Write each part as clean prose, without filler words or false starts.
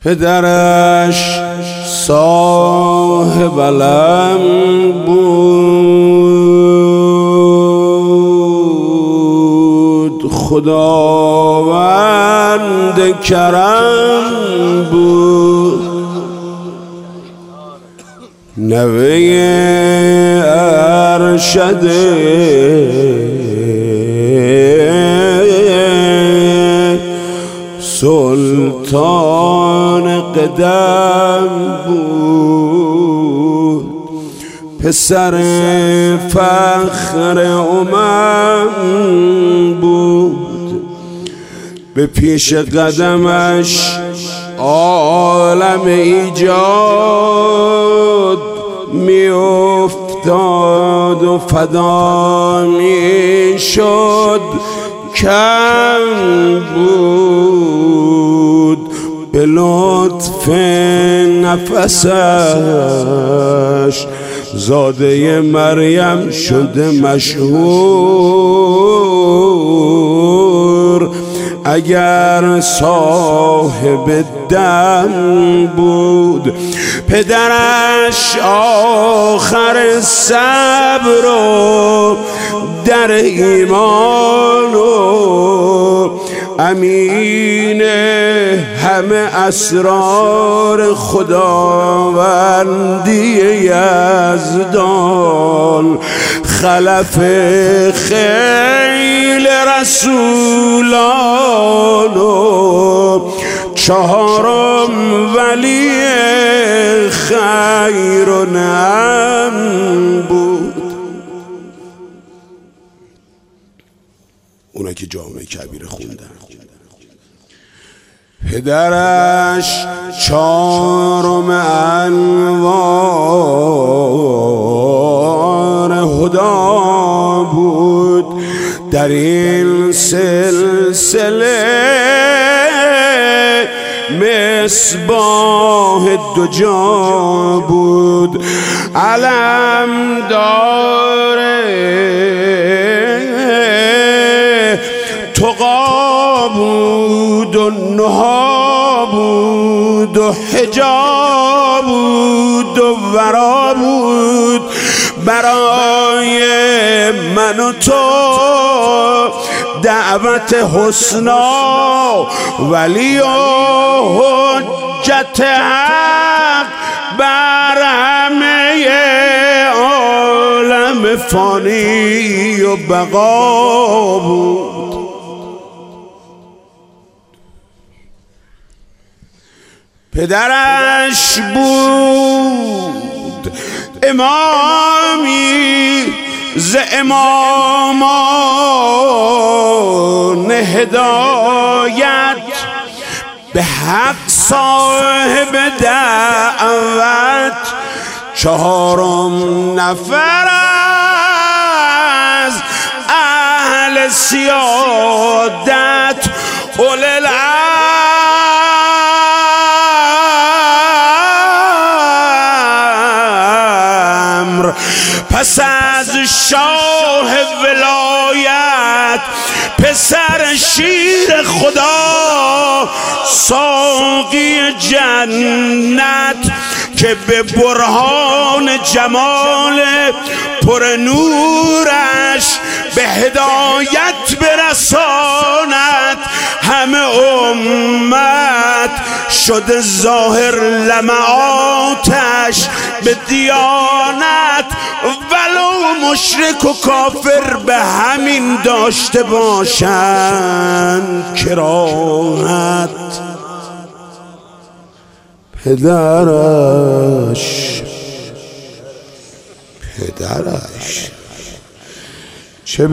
پدرش صاحب علم بود، خداوند کرم بود، نوه ارشد سلطان قدم بود، پسر فخر امم بود، به پیش قدمش عالم ایجاد می افتاد و فدا می شد، کم بود به لطف نفسش، زاده مریم شده مشهور، اگر صاحب دم بود. پدرش آخر صبر و در ایمان و امین همه اسرار خداوندی یزدان، خلف خیل رسولان و چهارم ولی خیر و نعم بود. اونا که جامعه کبیر خوندن. پدرش چهارم انوار هدا بود، در این سلسله مصباح دو جا بود، علم داره تقا بود و نها بود و حجاب بود و ورا بود، برای من و تو دعوت حسنا ولی و حجت حق بر همه عالم فانی و بقا بود. پدرش بود امامی ز امامان هدایت، به حق صاحب دعوت، چهارم نفر از اهل سیادت، اولي الامر، پس از شاه ولایت، پسر شیر خدا، ساقی جنت، که به برهان جمال پر نورش به هدایت برساند همه امت، شده ظاهر لمعاتش به دیانت، ولو مشرک و کافر به همین داشته باشند کراهت. پدرش چه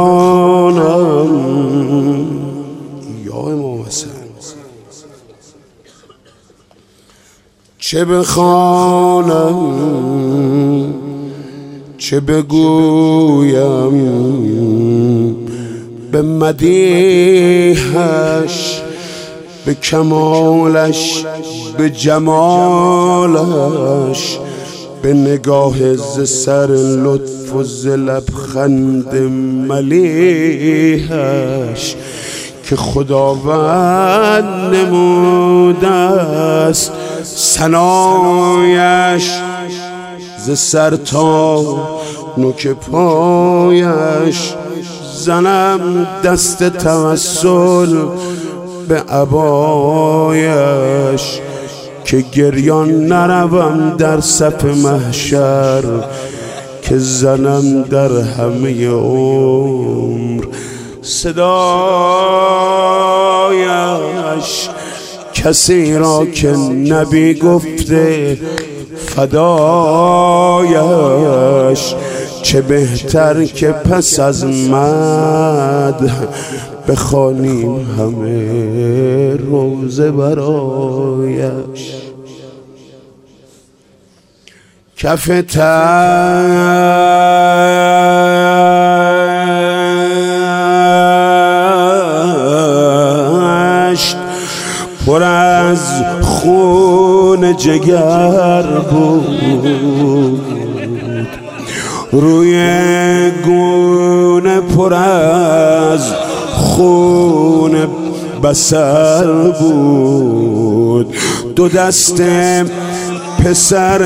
بخوانم یا امام حسن، چه بخوانم چه بگویم، به مدیحش، به کمالش، به جمالش، به نگاه ز سر لطف و ز لبخند ملیحش، که خداوند نمودن سنایش ز سر تا نوک پایش، زنم دست توسل به عبایش، که گریان نروم در صف محشر، که زنم در همه عمر صدایش. کسی را که نبی گفته فدایش، چه بهتر که پس از مدح بخوانیم همه روزه برایش. کف تشت پر از خون جگر بود، روی گونه پر از خون بصر بود. دو دست پسر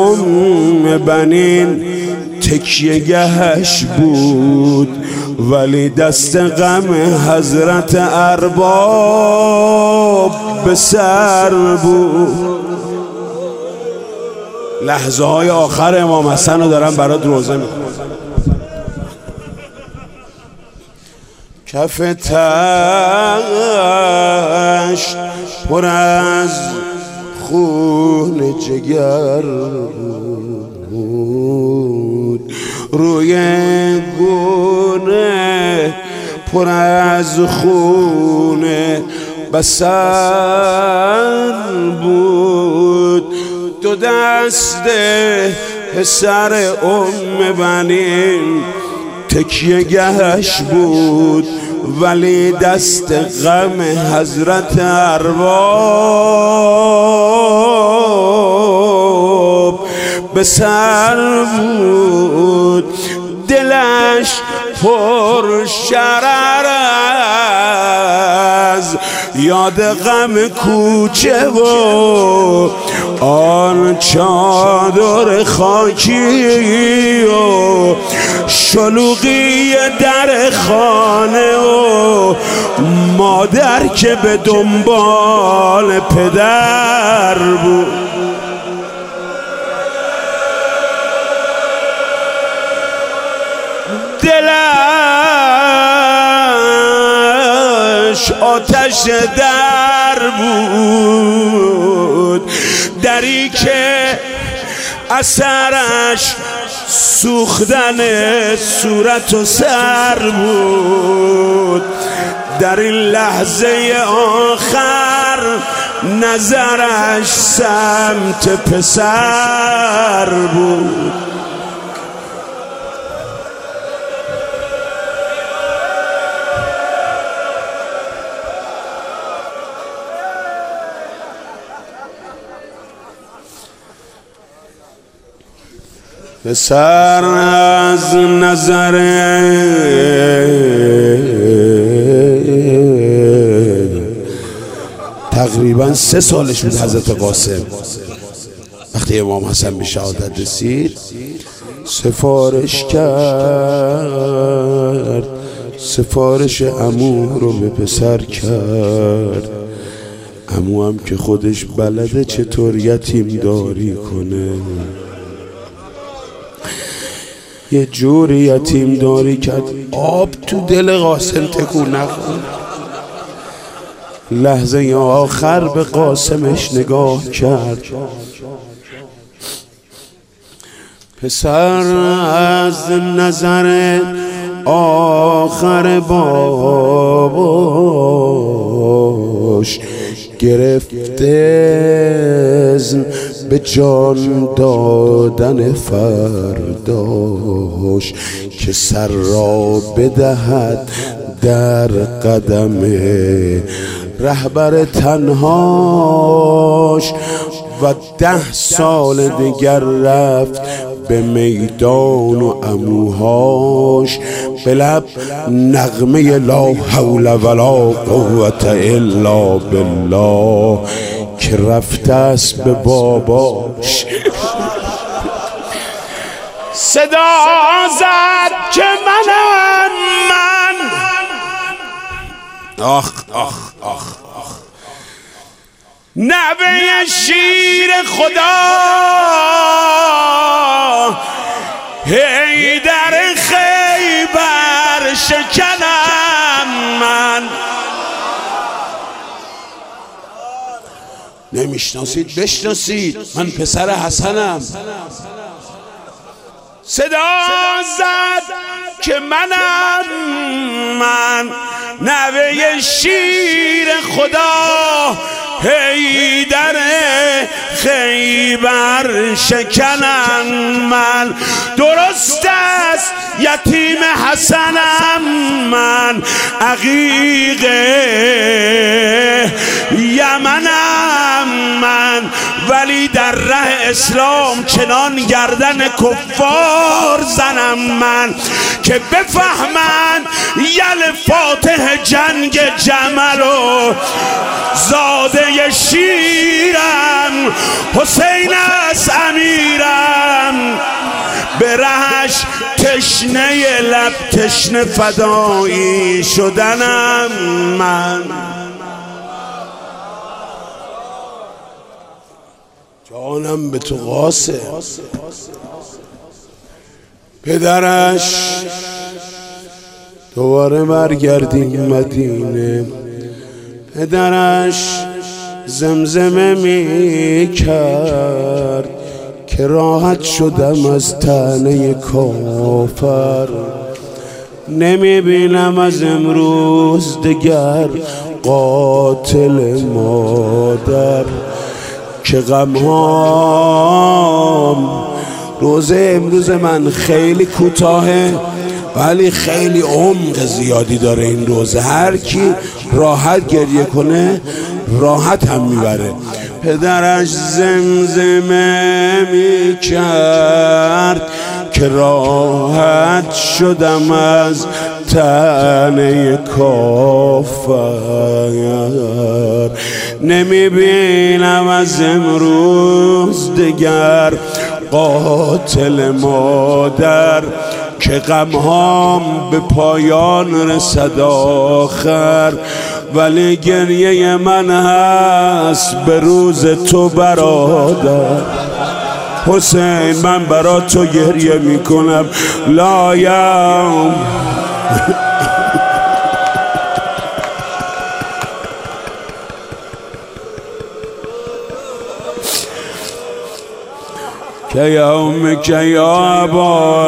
بنین تکیه گهش بود، ولی دست غم حضرت ارباب به سر بود. لحظه های آخر امام حسن رو دارم برات روزه میکنم. کف تشت پر از خون جگر بود، روی گونه پر از خون بصر بود. دو دست پسر بنین تکیه گهش بود، ولی دست غم حضرت ارباب به سر بود. دلش پر شرر از یاد غم کوچه و آن چادر خاکی و شلوغی در خانه و مادر که به دنبال پدر بود. دلش آتش در بود، دری که اثرش سوختن صورت و سر بود. در این لحظه آخر نظرش سمت پسر بود. پسر از نظر تقریبا 3 سالش بود حضرت قاسم، وقتی امام حسن به شهادت رسید سفارش کرد، سفارش عمو رو به پسر کرد. عمو هم که خودش بلده چطور یتیم داری کنه، یه جوری یتیم داری کرد آب تو دل قاسم تکون نخورد. لحظه آخر به قاسمش نگاه کرد. پسر از نظر آخر باباش گرفته به جان دادن فرداش، که سر را بدهد در قدم رهبر تنهاش. و 10 سال دیگر رفت به میدان و عموهاش، به لب نغمه لا حول ولا قوة الا بالله که رفته است به باباش. صدا زد که منم من. آخ آخ آخ آخ، نوه شیر خدا حیدر خیبر شکنم من. نمیشناسید بشناسید، من پسر حسنم. صدا زد که منم من، نوه شیر خدا حیدر خیبر شکنم من. درست است یتیم حسنم من، عقیق یمنم من، ولی در ره اسلام چنان گردن کفار زنم من که بفهمن یل فاتح جنگ جمل و زاده شیرم حسین است امیرم. به رهش تشنه لب تشنه فدایی شدنم من. جانم به تو قاسه. پدرش دوباره برگردیم مدینه. پدرش زمزمه می کرد که راحت شدم از طعنه کافر. نمی بینم از امروز دگر قاتل مادر که غمهام. روزه امروز من خیلی کوتاهه ولی خیلی عمق زیادی داره این روزه. هر کی راحت گریه کنه راحت هم میبره. پدرش زمزمه میکرد که راحت شدم از طعنه کافر. نمیبینم از امروز دگر قاتل مادر که غمهام به پایان رسد آخر. ولی گریه من هست به روز تو برادر. حسین من برا تو گریه میکنم لایم. که یوم که یا ابا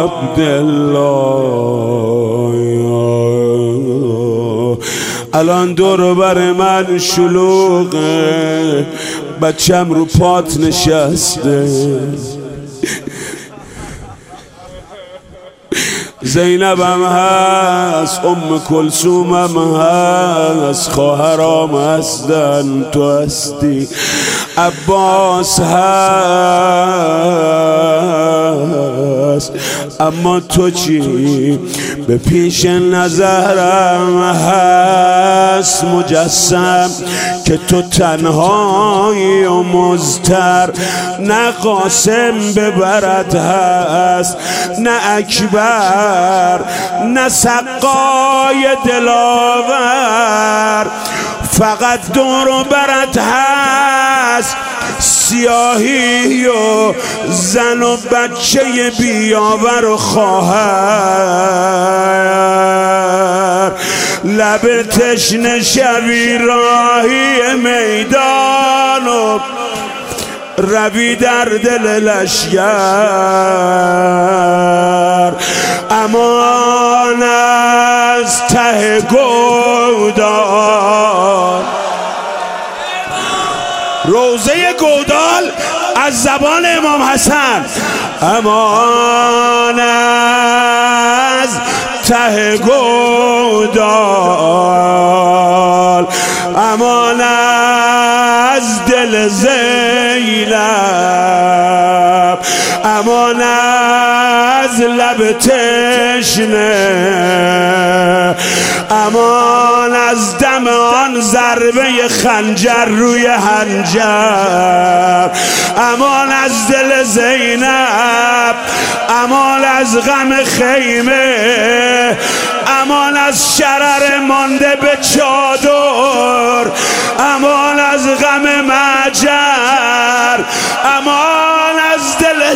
عبدالله. الان دور بر من شلوغه، بچم رو پات نشسته. زینبم هست، کلثومم هست، خواهرام هستن تو هستی، عباس هست. اما تو چی؟ به پیش نظرم هست مجسم که تو تنهایی و مضطر. نه قاسم به برت هست، نه اکبر، نه سقای دلاور. فقط دور و برت هست سیاهی و زن و بچه بیاور و خواهر. لب تشنه شوی راهی میدان و روی در دل لشگر. امان از ته گودال. روزه گودال از زبان امام حسن. امان از ته گودال، امان از دل زینب، امان از لب تشنه، امان از دم آن زر ضربه خنجر روی هنجر. امان از دل زینب، امان از غم خیمه، امان از شرر مانده به چادر، امان از غم مجر، امان از دل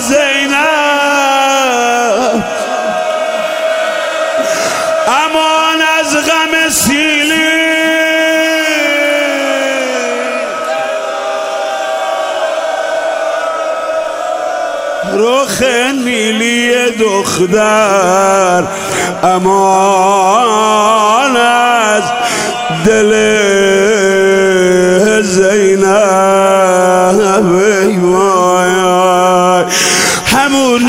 زینب، امان از غم سیلی. رخ نیلی دختر، امان از دل زینب. همون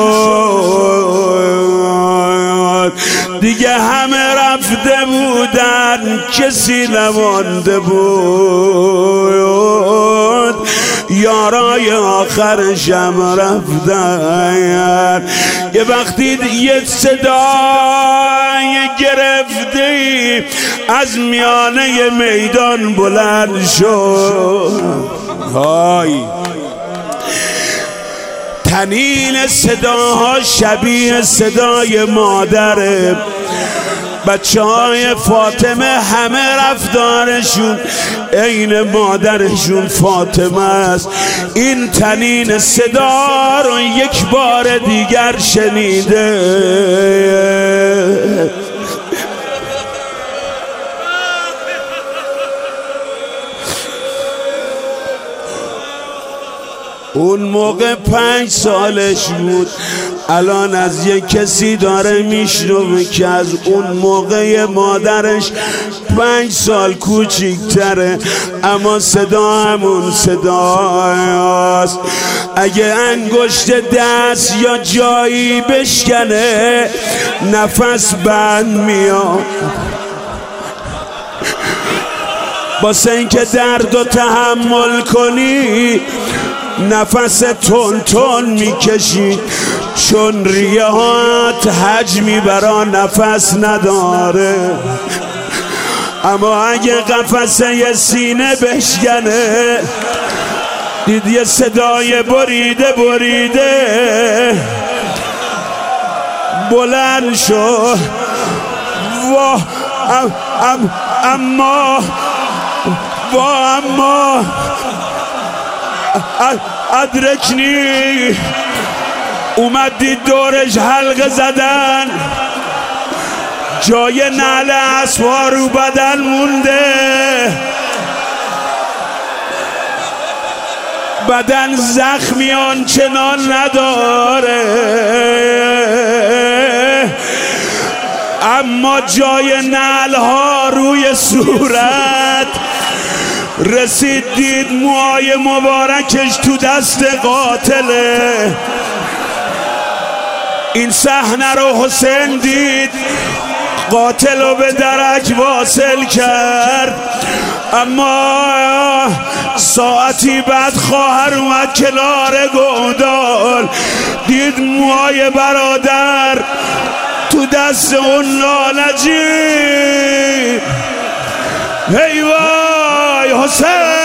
شد دیگه همه رفته بودن، کسی نمانده بود. یارای آخرشم رفتن. یه وقتی یه صدای گرفتی از میانه میدان بلند شد. های تنین صداها شبیه صدای مادره. بچه های فاطمه همه رفتارشون عین مادرشون فاطمه است. این تنین صدا رو یک بار دیگر شنیده. اون موقع 5 سالش بود. الان از یک کسی داره میشنوه که از اون موقع مادرش 5 سال کوچیک‌تره، اما صدا همون صداست. اگه انگشت دست یا جایی بشکنه نفس بند میاد. واسه اینکه درد و تحمل کنی نفس تون تون میکشی، چون ریهات حجمی برا نفس نداره. اما اگه قفسه سینه بشکنه دید یه صدای بریده بریده بلند شد. واه اما ادرکنی. اومد دید دورش حلقه زدن، جای نعل اسب‌ها رو بدن مونده، بدن زخمی آنچنان نداره، اما جای نعل‌ها روی صورت. رسید دید موهای مبارکش تو دست قاتله. این صحنه رو حسین دید، قاتل رو به درک واصل کرد. اما ساعتی بعد خواهر اومد کنار گودال، دید موهای برادر تو دست اون لالجی. ای وای حسین